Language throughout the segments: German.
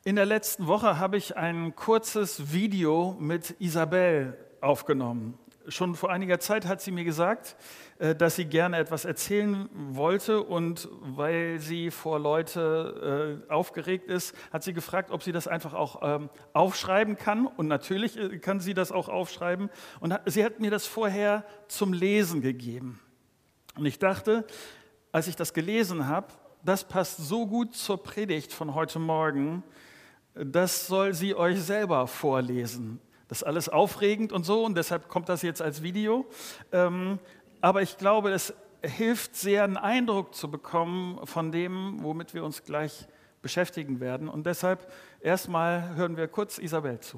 In der letzten Woche habe ich ein kurzes Video mit Isabel aufgenommen. Schon vor einiger Zeit hat sie mir gesagt, dass sie gerne etwas erzählen wollte, und weil sie vor Leute aufgeregt ist, hat sie gefragt, ob sie das einfach auch aufschreiben kann. Und natürlich kann sie das auch aufschreiben. Und sie hat mir das vorher zum Lesen gegeben. Und ich dachte, als ich das gelesen habe, das passt so gut zur Predigt von heute Morgen, das soll sie euch selber vorlesen. Das ist alles aufregend und so, und deshalb kommt das jetzt als Video. Aber ich glaube, es hilft sehr, einen Eindruck zu bekommen von dem, womit wir uns gleich beschäftigen werden. Und deshalb erstmal hören wir kurz Isabel zu.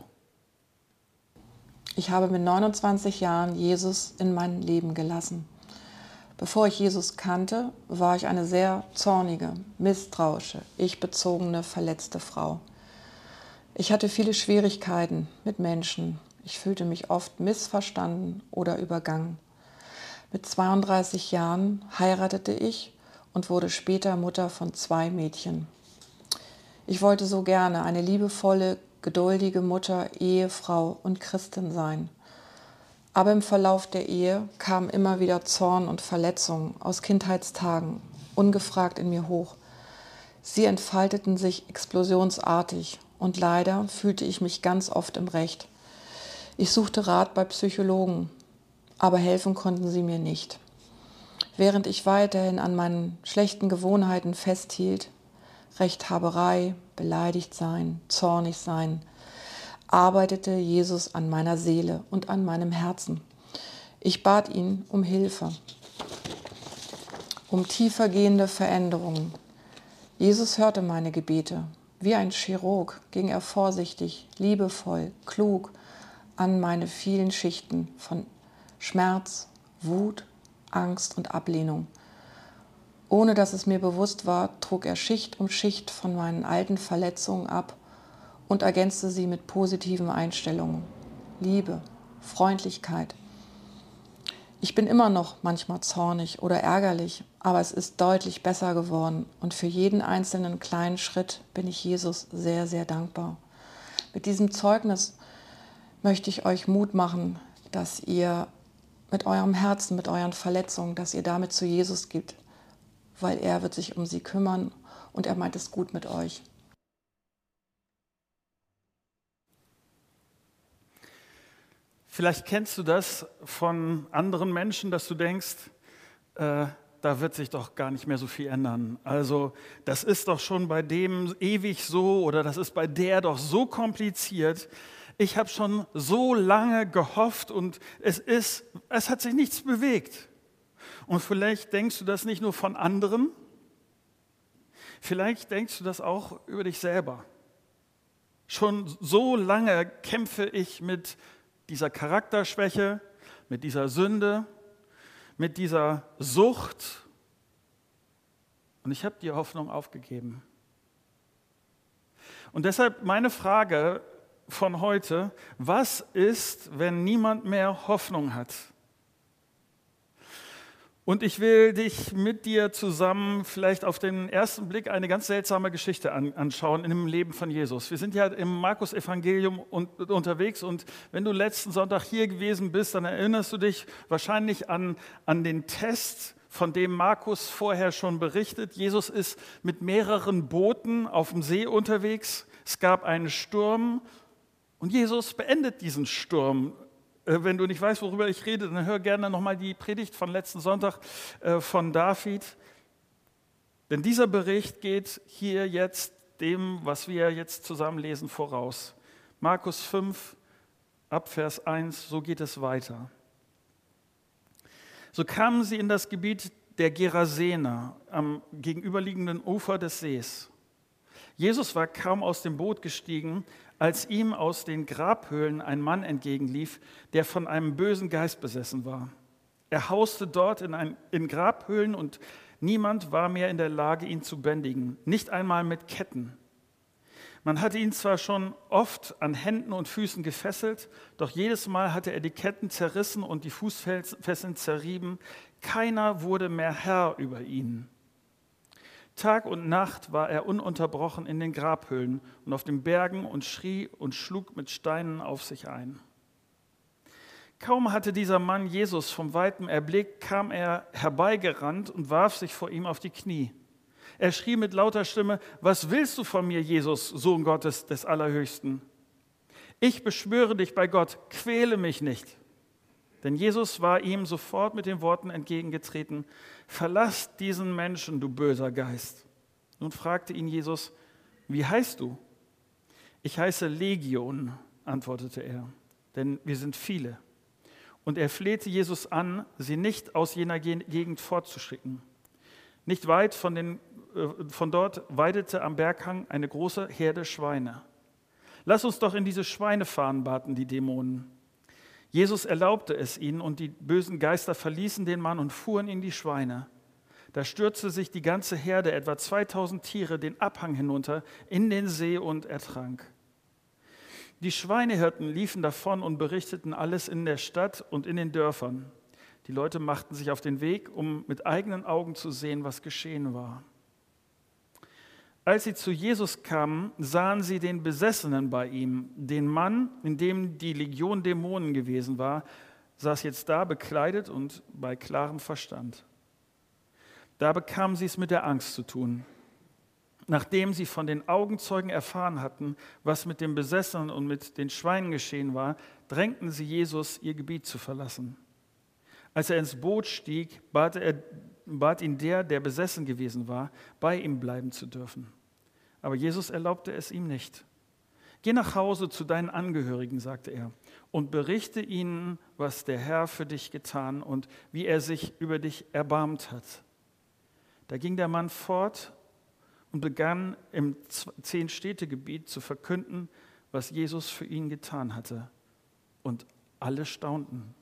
Ich habe mit 29 Jahren Jesus in mein Leben gelassen. Bevor ich Jesus kannte, war ich eine sehr zornige, misstrauische, ich-bezogene, verletzte Frau. Ich hatte viele Schwierigkeiten mit Menschen. Ich fühlte mich oft missverstanden oder übergangen. Mit 32 Jahren heiratete ich und wurde später Mutter von 2 Mädchen. Ich wollte so gerne eine liebevolle, geduldige Mutter, Ehefrau und Christin sein. Aber im Verlauf der Ehe kamen immer wieder Zorn und Verletzungen aus Kindheitstagen ungefragt in mir hoch. Sie entfalteten sich explosionsartig und leider fühlte ich mich ganz oft im Recht. Ich suchte Rat bei Psychologen, aber helfen konnten sie mir nicht. Während ich weiterhin an meinen schlechten Gewohnheiten festhielt, Rechthaberei, beleidigt sein, zornig sein, arbeitete Jesus an meiner Seele und an meinem Herzen. Ich bat ihn um Hilfe, um tiefergehende Veränderungen. Jesus hörte meine Gebete. Wie ein Chirurg ging er vorsichtig, liebevoll, klug an meine vielen Schichten von Schmerz, Wut, Angst und Ablehnung. Ohne dass es mir bewusst war, trug er Schicht um Schicht von meinen alten Verletzungen ab und ergänzte sie mit positiven Einstellungen, Liebe, Freundlichkeit. Ich bin immer noch manchmal zornig oder ärgerlich, aber es ist deutlich besser geworden, und für jeden einzelnen kleinen Schritt bin ich Jesus sehr, sehr dankbar. Mit diesem Zeugnis möchte ich euch Mut machen, dass ihr mit eurem Herzen, mit euren Verletzungen, dass ihr damit zu Jesus geht, weil er wird sich um sie kümmern und er meint es gut mit euch. Vielleicht kennst du das von anderen Menschen, dass du denkst, da wird sich doch gar nicht mehr so viel ändern. Also das ist doch schon bei dem ewig so, oder das ist bei der doch so kompliziert. Ich habe schon so lange gehofft und es hat sich nichts bewegt. Und vielleicht denkst du das nicht nur von anderen, vielleicht denkst du das auch über dich selber. Schon so lange kämpfe ich mit dieser Charakterschwäche, mit dieser Sünde, mit dieser Sucht, und ich habe die Hoffnung aufgegeben. Und deshalb meine Frage von heute: Was ist, wenn niemand mehr Hoffnung hat? Und ich will dich mit dir zusammen vielleicht auf den ersten Blick eine ganz seltsame Geschichte anschauen in dem Leben von Jesus. Wir sind ja im Markus-Evangelium unterwegs, und wenn du letzten Sonntag hier gewesen bist, dann erinnerst du dich wahrscheinlich an den Test, von dem Markus vorher schon berichtet. Jesus ist mit mehreren Booten auf dem See unterwegs. Es gab einen Sturm und Jesus beendet diesen Sturm. Wenn du nicht weißt, worüber ich rede, dann hör gerne nochmal die Predigt von letzten Sonntag von David. Denn dieser Bericht geht hier jetzt dem, was wir jetzt zusammen lesen, voraus. Markus 5, ab Vers 1, so geht es weiter. So kamen sie in das Gebiet der Gerasener am gegenüberliegenden Ufer des Sees. Jesus war kaum aus dem Boot gestiegen, als ihm aus den Grabhöhlen ein Mann entgegenlief, der von einem bösen Geist besessen war. Er hauste dort in Grabhöhlen, und niemand war mehr in der Lage, ihn zu bändigen, nicht einmal mit Ketten. Man hatte ihn zwar schon oft an Händen und Füßen gefesselt, doch jedes Mal hatte er die Ketten zerrissen und die Fußfesseln zerrieben. Keiner wurde mehr Herr über ihn. Tag und Nacht war er ununterbrochen in den Grabhöhlen und auf den Bergen und schrie und schlug mit Steinen auf sich ein. Kaum hatte dieser Mann Jesus vom Weitem erblickt, kam er herbeigerannt und warf sich vor ihm auf die Knie. Er schrie mit lauter Stimme: Was willst du von mir, Jesus, Sohn Gottes des Allerhöchsten? Ich beschwöre dich bei Gott, quäle mich nicht. Denn Jesus war ihm sofort mit den Worten entgegengetreten: Verlass diesen Menschen, du böser Geist. Nun fragte ihn Jesus: Wie heißt du? Ich heiße Legion, antwortete er, denn wir sind viele. Und er flehte Jesus an, sie nicht aus jener Gegend fortzuschicken. Nicht weit von dort weidete am Berghang eine große Herde Schweine. Lass uns doch in diese Schweine fahren, baten die Dämonen. Jesus erlaubte es ihnen, und die bösen Geister verließen den Mann und fuhren in die Schweine. Da stürzte sich die ganze Herde, etwa 2000 Tiere, den Abhang hinunter in den See und ertrank. Die Schweinehirten liefen davon und berichteten alles in der Stadt und in den Dörfern. Die Leute machten sich auf den Weg, um mit eigenen Augen zu sehen, was geschehen war. Als sie zu Jesus kamen, sahen sie den Besessenen bei ihm. Den Mann, in dem die Legion Dämonen gewesen war, saß jetzt da, bekleidet und bei klarem Verstand. Da bekamen sie es mit der Angst zu tun. Nachdem sie von den Augenzeugen erfahren hatten, was mit dem Besessenen und mit den Schweinen geschehen war, drängten sie Jesus, ihr Gebiet zu verlassen. Als er ins Boot stieg, bat ihn der besessen gewesen war, bei ihm bleiben zu dürfen. Aber Jesus erlaubte es ihm nicht. Geh nach Hause zu deinen Angehörigen, sagte er, und berichte ihnen, was der Herr für dich getan und wie er sich über dich erbarmt hat. Da ging der Mann fort und begann im 10-Städte-Gebiet zu verkünden, was Jesus für ihn getan hatte. Und alle staunten.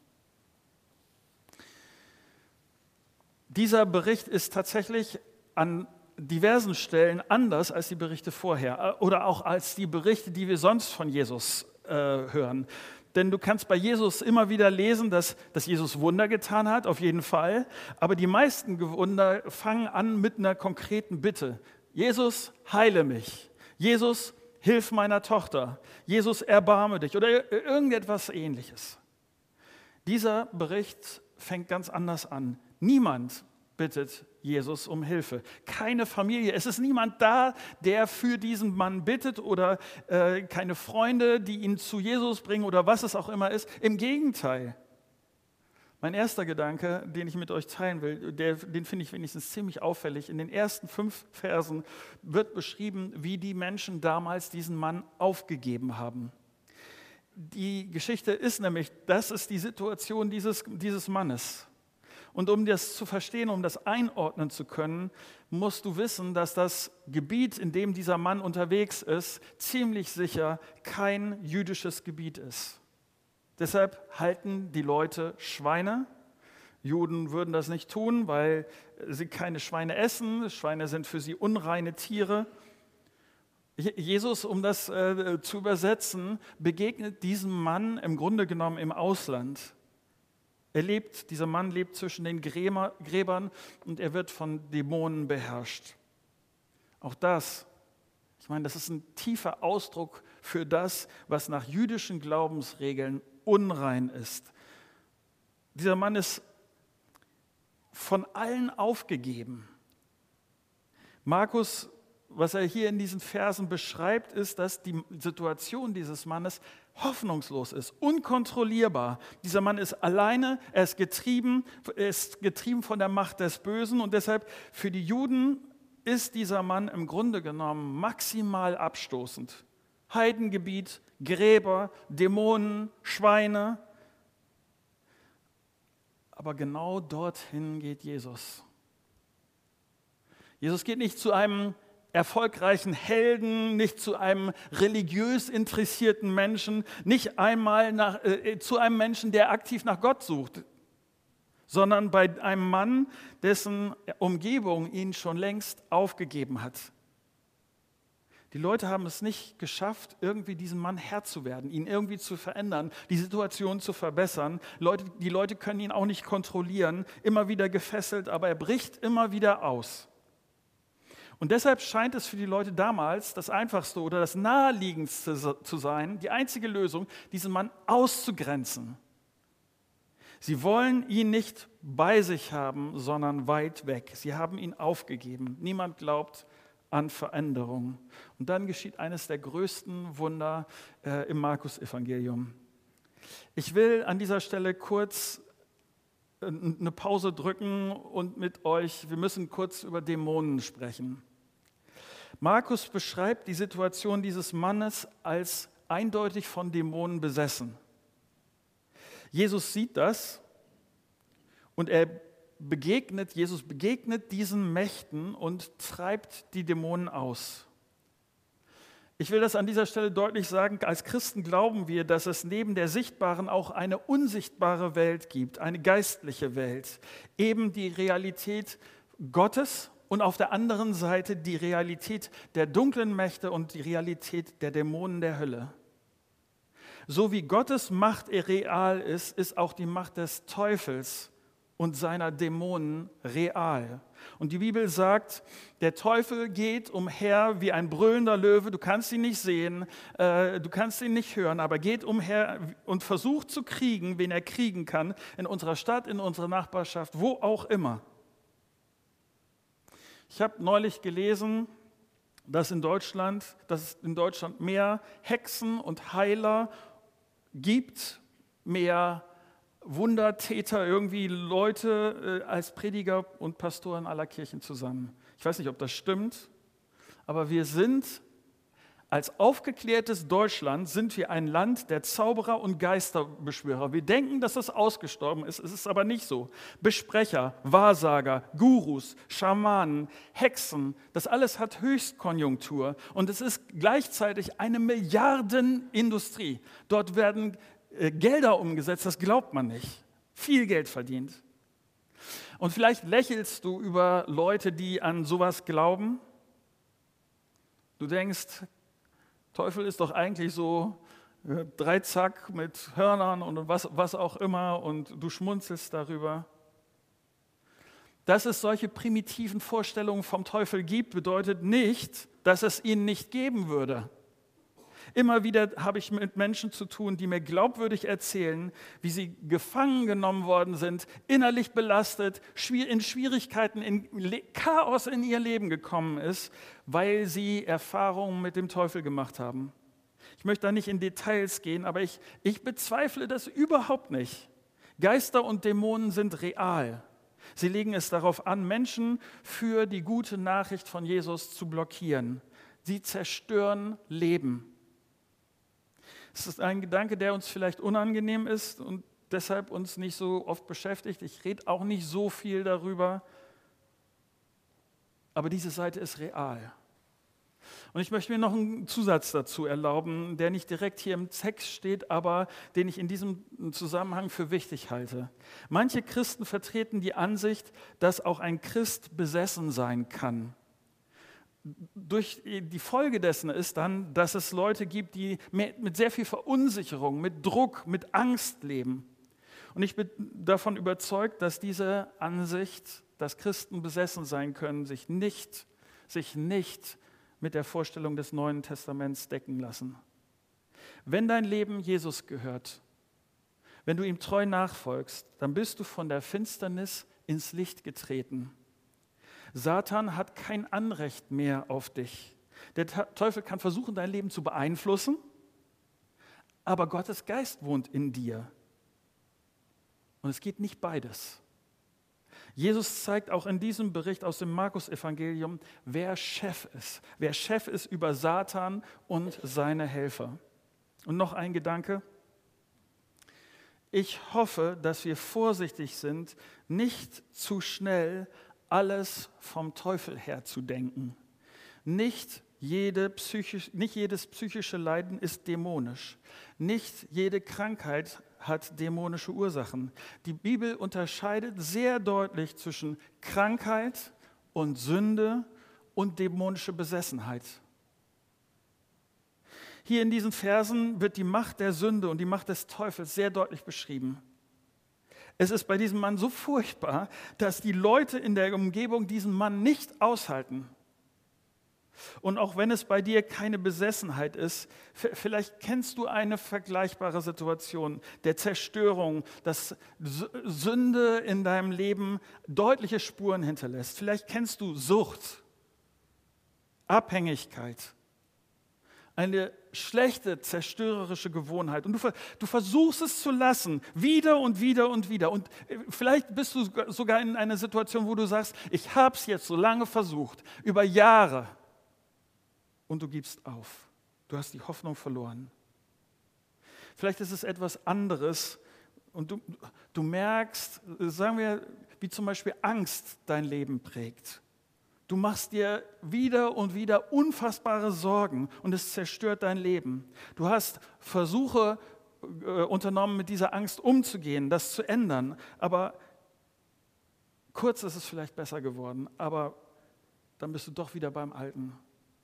Dieser Bericht ist tatsächlich an diversen Stellen anders als die Berichte vorher oder auch als die Berichte, die wir sonst von Jesus hören. Denn du kannst bei Jesus immer wieder lesen, dass Jesus Wunder getan hat, auf jeden Fall. Aber die meisten Wunder fangen an mit einer konkreten Bitte. Jesus, heile mich. Jesus, hilf meiner Tochter. Jesus, erbarme dich. Oder irgendetwas Ähnliches. Dieser Bericht fängt ganz anders an. Niemand bittet Jesus um Hilfe. Keine Familie. Es ist niemand da, der für diesen Mann bittet oder keine Freunde, die ihn zu Jesus bringen oder was es auch immer ist. Im Gegenteil. Mein erster Gedanke, den ich mit euch teilen will, den finde ich wenigstens ziemlich auffällig. In den ersten 5 Versen wird beschrieben, wie die Menschen damals diesen Mann aufgegeben haben. Die Geschichte ist nämlich, das ist die Situation dieses Mannes. Und um das zu verstehen, um das einordnen zu können, musst du wissen, dass das Gebiet, in dem dieser Mann unterwegs ist, ziemlich sicher kein jüdisches Gebiet ist. Deshalb halten die Leute Schweine. Juden würden das nicht tun, weil sie keine Schweine essen. Schweine sind für sie unreine Tiere. Jesus, um das zu übersetzen, begegnet diesem Mann im Grunde genommen im Ausland. Dieser Mann lebt zwischen den Gräbern und er wird von Dämonen beherrscht. Auch das, ich meine, das ist ein tiefer Ausdruck für das, was nach jüdischen Glaubensregeln unrein ist. Dieser Mann ist von allen aufgegeben. Markus, was er hier in diesen Versen beschreibt, ist, dass die Situation dieses Mannes hoffnungslos ist, unkontrollierbar. Dieser Mann ist alleine, er ist getrieben von der Macht des Bösen und deshalb für die Juden ist dieser Mann im Grunde genommen maximal abstoßend. Heidengebiet, Gräber, Dämonen, Schweine. Aber genau dorthin geht Jesus. Jesus geht nicht zu einem erfolgreichen Helden, nicht zu einem religiös interessierten Menschen, nicht einmal zu einem Menschen, der aktiv nach Gott sucht, sondern bei einem Mann, dessen Umgebung ihn schon längst aufgegeben hat. Die Leute haben es nicht geschafft, irgendwie diesem Mann Herr zu werden, ihn irgendwie zu verändern, die Situation zu verbessern. Die Leute können ihn auch nicht kontrollieren, immer wieder gefesselt, aber er bricht immer wieder aus. Und deshalb scheint es für die Leute damals das Einfachste oder das Naheliegendste zu sein, die einzige Lösung, diesen Mann auszugrenzen. Sie wollen ihn nicht bei sich haben, sondern weit weg. Sie haben ihn aufgegeben. Niemand glaubt an Veränderung. Und dann geschieht eines der größten Wunder im Markus-Evangelium. Ich will an dieser Stelle kurz eine Pause drücken und mit euch, wir müssen kurz über Dämonen sprechen. Markus beschreibt die Situation dieses Mannes als eindeutig von Dämonen besessen. Jesus sieht das und Jesus begegnet diesen Mächten und treibt die Dämonen aus. Ich will das an dieser Stelle deutlich sagen, als Christen glauben wir, dass es neben der sichtbaren auch eine unsichtbare Welt gibt, eine geistliche Welt, eben die Realität Gottes und auf der anderen Seite die Realität der dunklen Mächte und die Realität der Dämonen der Hölle. So wie Gottes Macht real ist, ist auch die Macht des Teufels und seiner Dämonen real. Und die Bibel sagt, der Teufel geht umher wie ein brüllender Löwe, du kannst ihn nicht sehen, du kannst ihn nicht hören, aber geht umher und versucht zu kriegen, wen er kriegen kann, in unserer Stadt, in unserer Nachbarschaft, wo auch immer. Ich habe neulich gelesen, dass es in Deutschland mehr Hexen und Heiler gibt, mehr Wundertäter, irgendwie Leute als Prediger und Pastoren aller Kirchen zusammen. Ich weiß nicht, ob das stimmt, aber wir sind als aufgeklärtes Deutschland sind wir ein Land der Zauberer und Geisterbeschwörer. Wir denken, dass das ausgestorben ist, es ist aber nicht so. Besprecher, Wahrsager, Gurus, Schamanen, Hexen, das alles hat Höchstkonjunktur und es ist gleichzeitig eine Milliardenindustrie. Dort werden Gelder umgesetzt, das glaubt man nicht. Viel Geld verdient. Und vielleicht lächelst du über Leute, die an sowas glauben. Du denkst, Teufel ist doch eigentlich so Dreizack mit Hörnern und was auch immer und du schmunzelst darüber. Dass es solche primitiven Vorstellungen vom Teufel gibt, bedeutet nicht, dass es ihn nicht geben würde. Immer wieder habe ich mit Menschen zu tun, die mir glaubwürdig erzählen, wie sie gefangen genommen worden sind, innerlich belastet, in Schwierigkeiten, in Chaos in ihr Leben gekommen ist, weil sie Erfahrungen mit dem Teufel gemacht haben. Ich möchte da nicht in Details gehen, aber ich bezweifle das überhaupt nicht. Geister und Dämonen sind real. Sie legen es darauf an, Menschen für die gute Nachricht von Jesus zu blockieren. Sie zerstören Leben. Es ist ein Gedanke, der uns vielleicht unangenehm ist und deshalb uns nicht so oft beschäftigt. Ich rede auch nicht so viel darüber, aber diese Seite ist real. Und ich möchte mir noch einen Zusatz dazu erlauben, der nicht direkt hier im Text steht, aber den ich in diesem Zusammenhang für wichtig halte. Manche Christen vertreten die Ansicht, dass auch ein Christ besessen sein kann. Die Folge dessen ist dann, dass es Leute gibt, die mit sehr viel Verunsicherung, mit Druck, mit Angst leben. Und ich bin davon überzeugt, dass diese Ansicht, dass Christen besessen sein können, sich nicht mit der Vorstellung des Neuen Testaments decken lassen. Wenn dein Leben Jesus gehört, wenn du ihm treu nachfolgst, dann bist du von der Finsternis ins Licht getreten. Satan hat kein Anrecht mehr auf dich. Der Teufel kann versuchen, dein Leben zu beeinflussen, aber Gottes Geist wohnt in dir. Und es geht nicht beides. Jesus zeigt auch in diesem Bericht aus dem Markus-Evangelium, wer Chef ist. Wer Chef ist über Satan und seine Helfer. Und noch ein Gedanke. Ich hoffe, dass wir vorsichtig sind, nicht zu schnell alles vom Teufel her zu denken. Nicht jedes psychische Leiden ist dämonisch. Nicht jede Krankheit hat dämonische Ursachen. Die Bibel unterscheidet sehr deutlich zwischen Krankheit und Sünde und dämonische Besessenheit. Hier in diesen Versen wird die Macht der Sünde und die Macht des Teufels sehr deutlich beschrieben. Es ist bei diesem Mann so furchtbar, dass die Leute in der Umgebung diesen Mann nicht aushalten. Und auch wenn es bei dir keine Besessenheit ist, vielleicht kennst du eine vergleichbare Situation der Zerstörung, dass Sünde in deinem Leben deutliche Spuren hinterlässt. Vielleicht kennst du Sucht, Abhängigkeit, eine schlechte, zerstörerische Gewohnheit. Und du versuchst es zu lassen, wieder und wieder und wieder. Und vielleicht bist du sogar in einer Situation, wo du sagst, ich habe es jetzt so lange versucht, über Jahre. Und du gibst auf. Du hast die Hoffnung verloren. Vielleicht ist es etwas anderes und du merkst, sagen wir, wie zum Beispiel Angst dein Leben prägt. Du machst dir wieder und wieder unfassbare Sorgen und es zerstört dein Leben. Du hast Versuche unternommen, mit dieser Angst umzugehen, das zu ändern, aber kurz ist es vielleicht besser geworden, aber dann bist du doch wieder beim Alten.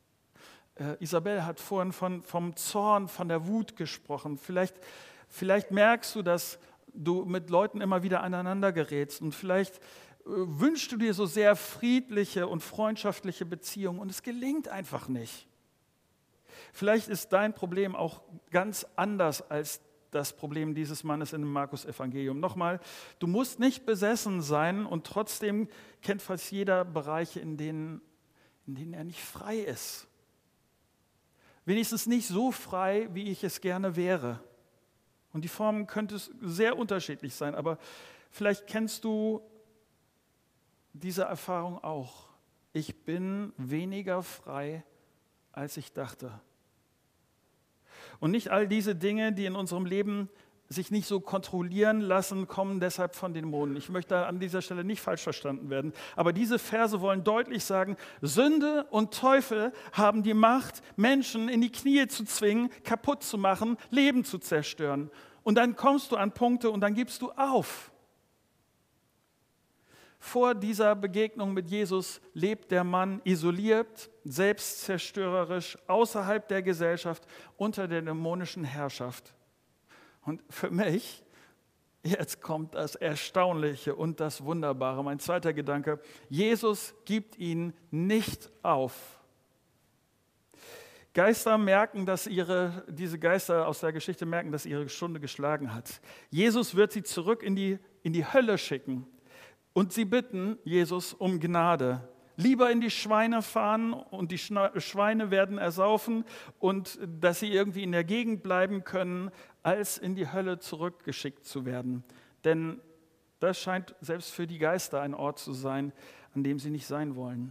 Isabel hat vorhin vom Zorn, von der Wut gesprochen. Vielleicht merkst du, dass du mit Leuten immer wieder aneinander gerätst und vielleicht wünschst du dir so sehr friedliche und freundschaftliche Beziehungen und es gelingt einfach nicht. Vielleicht ist dein Problem auch ganz anders als das Problem dieses Mannes in dem Markus-Evangelium. Nochmal, du musst nicht besessen sein und trotzdem kennt fast jeder Bereiche, in denen er nicht frei ist. Wenigstens nicht so frei, wie ich es gerne wäre. Und die Formen könnte es sehr unterschiedlich sein, aber vielleicht kennst du diese Erfahrung auch. Ich bin weniger frei, als ich dachte. Und nicht all diese Dinge, die in unserem Leben sich nicht so kontrollieren lassen, kommen deshalb von Dämonen. Ich möchte an dieser Stelle nicht falsch verstanden werden. Aber diese Verse wollen deutlich sagen, Sünde und Teufel haben die Macht, Menschen in die Knie zu zwingen, kaputt zu machen, Leben zu zerstören. Und dann kommst du an Punkte und dann gibst du auf. Vor dieser Begegnung mit Jesus lebt der Mann isoliert, selbstzerstörerisch, außerhalb der Gesellschaft, unter der dämonischen Herrschaft. Und für mich, jetzt kommt das Erstaunliche und das Wunderbare, mein zweiter Gedanke, Jesus gibt ihn nicht auf. Diese Geister aus der Geschichte merken, dass ihre Stunde geschlagen hat. Jesus wird sie zurück in die Hölle schicken und sie bitten Jesus um Gnade. Lieber in die Schweine fahren und die Schweine werden ersaufen und dass sie irgendwie in der Gegend bleiben können, als in die Hölle zurückgeschickt zu werden. Denn das scheint selbst für die Geister ein Ort zu sein, an dem sie nicht sein wollen.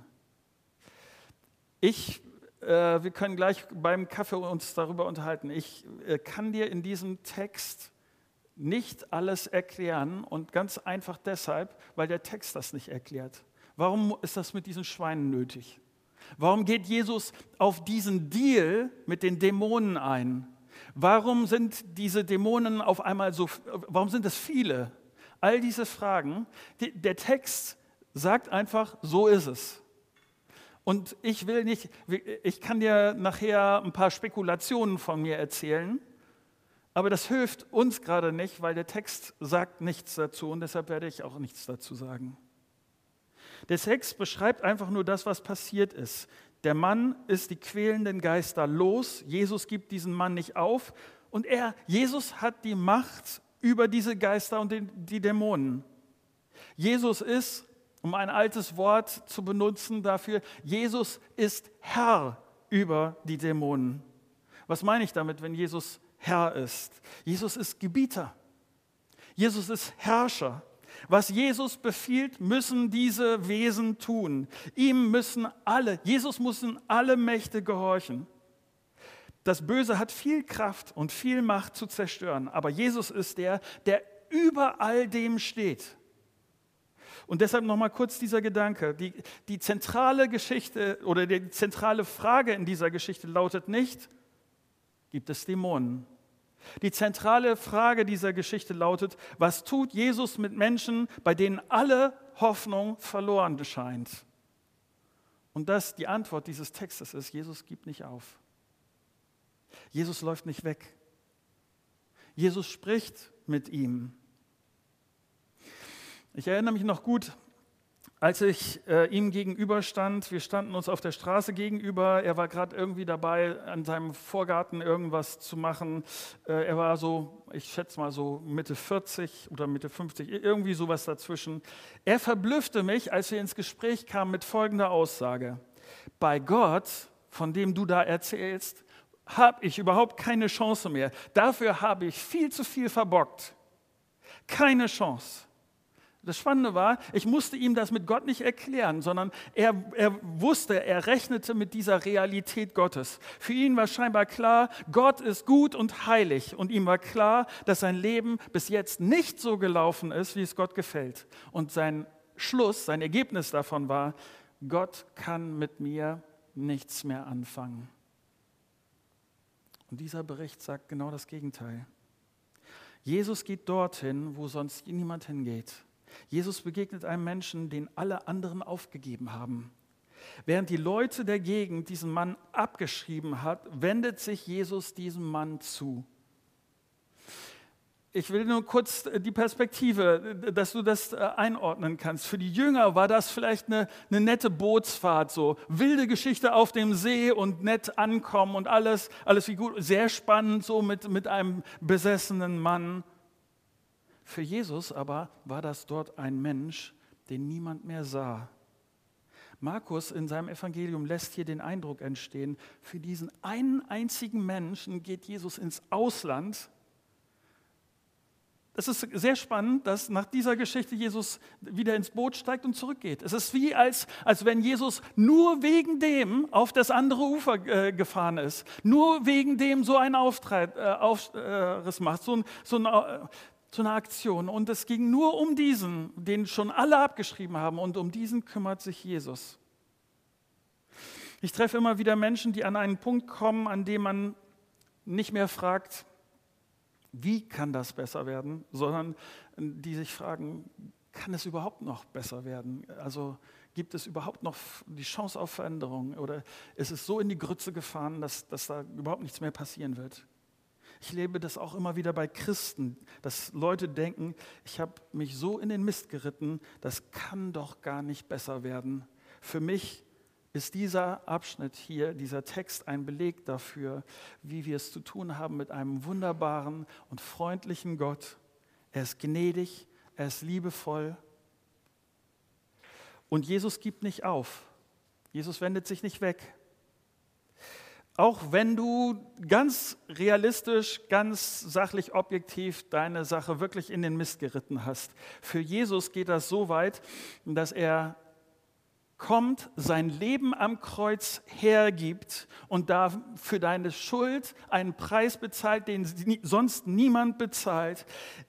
Wir können gleich beim Kaffee uns darüber unterhalten. Ich kann dir in diesem Text nicht alles erklären und ganz einfach deshalb, weil der Text das nicht erklärt. Warum ist das mit diesen Schweinen nötig? Warum geht Jesus auf diesen Deal mit den Dämonen ein? Warum sind diese Dämonen auf einmal warum sind es viele? All diese Fragen, der Text sagt einfach, so ist es. Und ich kann dir nachher ein paar Spekulationen von mir erzählen, aber das hilft uns gerade nicht, weil der Text sagt nichts dazu und deshalb werde ich auch nichts dazu sagen. Der Text beschreibt einfach nur das, was passiert ist. Der Mann ist die quälenden Geister los. Jesus gibt diesen Mann nicht auf. Und Jesus hat die Macht über diese Geister und die Dämonen. Jesus ist, um ein altes Wort zu benutzen dafür, Jesus ist Herr über die Dämonen. Was meine ich damit, wenn Jesus Herr ist? Jesus ist Gebieter. Jesus ist Herrscher. Was Jesus befiehlt, müssen diese Wesen tun. Jesus müssen alle Mächte gehorchen. Das Böse hat viel Kraft und viel Macht zu zerstören, aber Jesus ist der über all dem steht. Und deshalb nochmal kurz dieser Gedanke. Die zentrale Geschichte oder die zentrale Frage in dieser Geschichte lautet nicht, gibt es Dämonen? Die zentrale Frage dieser Geschichte lautet, was tut Jesus mit Menschen, bei denen alle Hoffnung verloren scheint? Und die Antwort dieses Textes ist, Jesus gibt nicht auf. Jesus läuft nicht weg. Jesus spricht mit ihm. Ich erinnere mich noch gut Als ich ihm gegenüberstand, wir standen uns auf der Straße gegenüber, er war gerade irgendwie dabei, an seinem Vorgarten irgendwas zu machen. Er war so, ich schätze mal so Mitte 40 oder Mitte 50, irgendwie sowas dazwischen. Er verblüffte mich, als wir ins Gespräch kamen, mit folgender Aussage: Bei Gott, von dem du da erzählst, habe ich überhaupt keine Chance mehr. Dafür habe ich viel zu viel verbockt. Keine Chance. Das Spannende war, ich musste ihm das mit Gott nicht erklären, sondern er wusste, er rechnete mit dieser Realität Gottes. Für ihn war scheinbar klar, Gott ist gut und heilig. Und ihm war klar, dass sein Leben bis jetzt nicht so gelaufen ist, wie es Gott gefällt. Und sein Schluss, sein Ergebnis davon war, Gott kann mit mir nichts mehr anfangen. Und dieser Bericht sagt genau das Gegenteil. Jesus geht dorthin, wo sonst niemand hingeht. Jesus begegnet einem Menschen, den alle anderen aufgegeben haben. Während die Leute der Gegend diesen Mann abgeschrieben hat, wendet sich Jesus diesem Mann zu. Ich will nur kurz die Perspektive, dass du das einordnen kannst. Für die Jünger war das vielleicht eine nette Bootsfahrt, so wilde Geschichte auf dem See und nett ankommen und alles wie gut, sehr spannend so mit einem besessenen Mann. Für Jesus aber war das dort ein Mensch, den niemand mehr sah. Markus in seinem Evangelium lässt hier den Eindruck entstehen, für diesen einen einzigen Menschen geht Jesus ins Ausland. Es ist sehr spannend, dass nach dieser Geschichte Jesus wieder ins Boot steigt und zurückgeht. Es ist wie, als wenn Jesus nur wegen dem auf das andere Ufer gefahren ist. Nur wegen dem so einen Aufriss macht, so eine Aktion. Und es ging nur um diesen, den schon alle abgeschrieben haben. Und um diesen kümmert sich Jesus. Ich treffe immer wieder Menschen, die an einen Punkt kommen, an dem man nicht mehr fragt, wie kann das besser werden, sondern die sich fragen, kann es überhaupt noch besser werden? Also gibt es überhaupt noch die Chance auf Veränderung? Oder ist es so in die Grütze gefahren, dass da überhaupt nichts mehr passieren wird? Ich lebe das auch immer wieder bei Christen, dass Leute denken, ich habe mich so in den Mist geritten, das kann doch gar nicht besser werden. Für mich ist dieser Abschnitt hier, dieser Text ein Beleg dafür, wie wir es zu tun haben mit einem wunderbaren und freundlichen Gott. Er ist gnädig, er ist liebevoll. Und Jesus gibt nicht auf. Jesus wendet sich nicht weg. Auch wenn du ganz realistisch, ganz sachlich, objektiv deine Sache wirklich in den Mist geritten hast. Für Jesus geht das so weit, dass er kommt, sein Leben am Kreuz hergibt und da für deine Schuld einen Preis bezahlt, den sonst niemand bezahlt.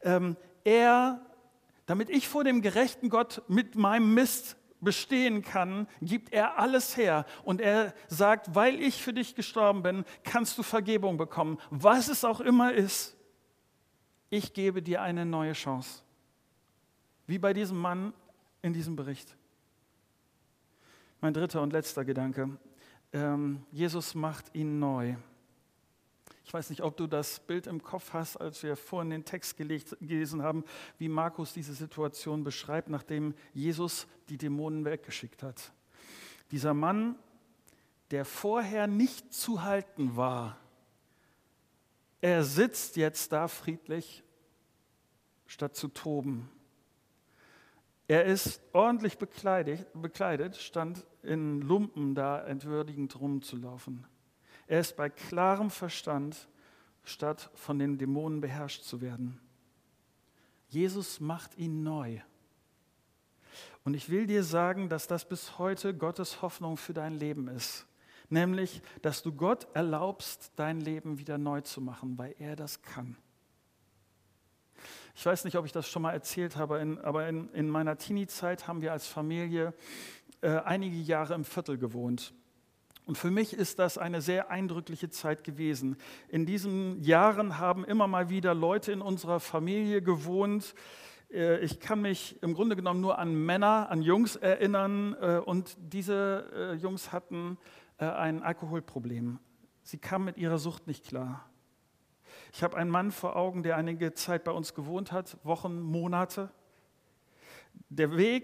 Damit ich vor dem gerechten Gott mit meinem Mist bestehen kann, gibt er alles her. Und er sagt, weil ich für dich gestorben bin, kannst du Vergebung bekommen. Was es auch immer ist, ich gebe dir eine neue Chance. Wie bei diesem Mann in diesem Bericht. Mein dritter und letzter Gedanke. Jesus macht ihn neu. Ich weiß nicht, ob du das Bild im Kopf hast, als wir vorhin den Text gelesen haben, wie Markus diese Situation beschreibt, nachdem Jesus die Dämonen weggeschickt hat. Dieser Mann, der vorher nicht zu halten war, er sitzt jetzt da friedlich, statt zu toben. Er ist ordentlich bekleidet, stand in Lumpen da entwürdigend rumzulaufen. Er ist bei klarem Verstand, statt von den Dämonen beherrscht zu werden. Jesus macht ihn neu. Und ich will dir sagen, dass das bis heute Gottes Hoffnung für dein Leben ist. Nämlich, dass du Gott erlaubst, dein Leben wieder neu zu machen, weil er das kann. Ich weiß nicht, ob ich das schon mal erzählt habe, aber in meiner Teenie-Zeit haben wir als Familie einige Jahre im Viertel gewohnt. Und für mich ist das eine sehr eindrückliche Zeit gewesen. In diesen Jahren haben immer mal wieder Leute in unserer Familie gewohnt. Ich kann mich im Grunde genommen nur an Männer, an Jungs erinnern. Und diese Jungs hatten ein Alkoholproblem. Sie kamen mit ihrer Sucht nicht klar. Ich habe einen Mann vor Augen, der einige Zeit bei uns gewohnt hat, Wochen, Monate. Der Weg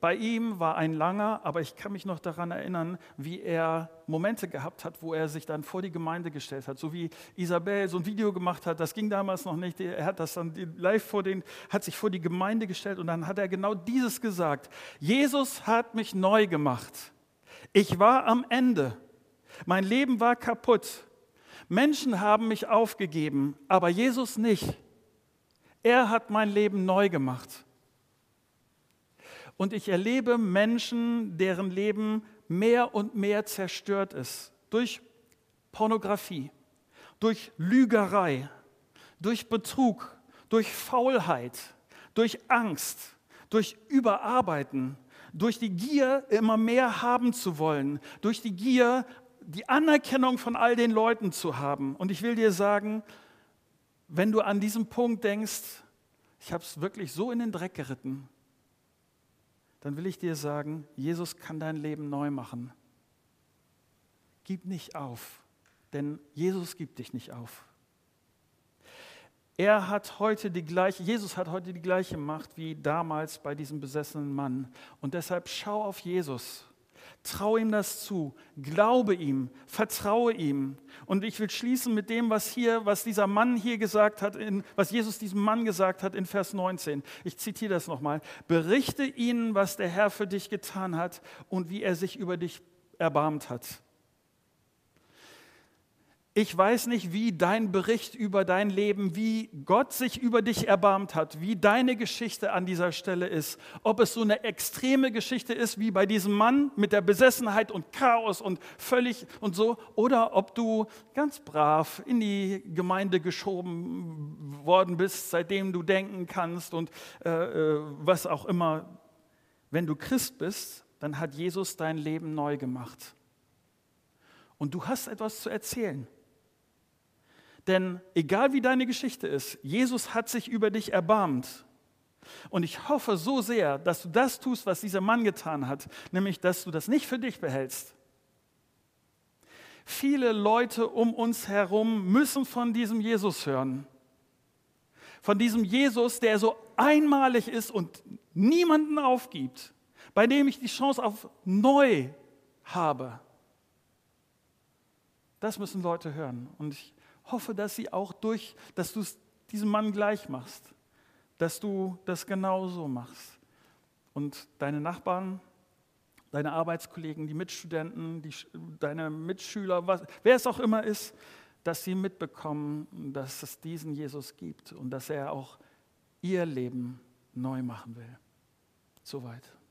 Bei ihm war ein langer, aber ich kann mich noch daran erinnern, wie er Momente gehabt hat, wo er sich dann vor die Gemeinde gestellt hat, so wie Isabel so ein Video gemacht hat, das ging damals noch nicht, er hat das dann live hat sich vor die Gemeinde gestellt und dann hat er genau dieses gesagt: Jesus hat mich neu gemacht. Ich war am Ende. Mein Leben war kaputt. Menschen haben mich aufgegeben, aber Jesus nicht. Er hat mein Leben neu gemacht. Und ich erlebe Menschen, deren Leben mehr und mehr zerstört ist. Durch Pornografie, durch Lügerei, durch Betrug, durch Faulheit, durch Angst, durch Überarbeiten, durch die Gier, immer mehr haben zu wollen, durch die Gier, die Anerkennung von all den Leuten zu haben. Und ich will dir sagen, wenn du an diesem Punkt denkst, ich habe es wirklich so in den Dreck geritten, dann will ich dir sagen, Jesus kann dein Leben neu machen. Gib nicht auf, denn Jesus gibt dich nicht auf. Jesus hat heute die gleiche Macht wie damals bei diesem besessenen Mann. Und deshalb schau auf Jesus. Trau ihm das zu, glaube ihm, vertraue ihm. Und ich will schließen mit dem, was dieser Mann hier gesagt hat, was Jesus diesem Mann gesagt hat in Vers 19. Ich zitiere das nochmal. Berichte ihnen, was der Herr für dich getan hat und wie er sich über dich erbarmt hat. Ich weiß nicht, wie dein Bericht über dein Leben, wie Gott sich über dich erbarmt hat, wie deine Geschichte an dieser Stelle ist. Ob es so eine extreme Geschichte ist, wie bei diesem Mann mit der Besessenheit und Chaos und völlig und so, oder ob du ganz brav in die Gemeinde geschoben worden bist, seitdem du denken kannst und was auch immer. Wenn du Christ bist, dann hat Jesus dein Leben neu gemacht. Und du hast etwas zu erzählen. Denn egal wie deine Geschichte ist, Jesus hat sich über dich erbarmt. Und ich hoffe so sehr, dass du das tust, was dieser Mann getan hat, nämlich, dass du das nicht für dich behältst. Viele Leute um uns herum müssen von diesem Jesus hören. Von diesem Jesus, der so einmalig ist und niemanden aufgibt, bei dem ich die Chance auf neu habe. Das müssen Leute hören. Und ich hoffe, dass dass du es diesem Mann gleich machst, dass du das genauso machst. Und deine Nachbarn, deine Arbeitskollegen, die Mitstudenten, deine Mitschüler, wer es auch immer ist, dass sie mitbekommen, dass es diesen Jesus gibt und dass er auch ihr Leben neu machen will. Soweit.